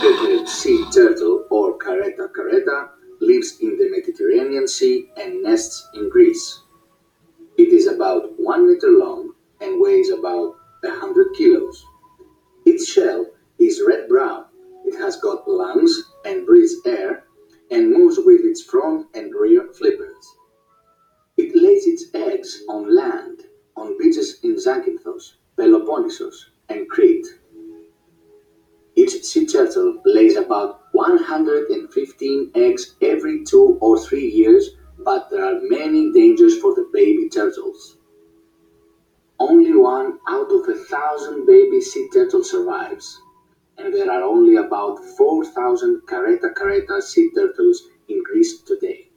The sea turtle, or Caretta caretta, lives in the Mediterranean Sea and nests in Greece. It is about 1 meter long and weighs about 100 kilos. Its shell is red-brown. It has got lungs and breathes air and moves with its front and rear flippers. It lays its eggs on land, on beaches in Zakynthos, Peloponnesus, and Crete. Each sea turtle lays about 115 eggs every 2 or 3 years, but there are many dangers for the baby turtles. Only one out of 1,000 baby sea turtles survives, and there are only about 4,000 Caretta caretta sea turtles in Greece today.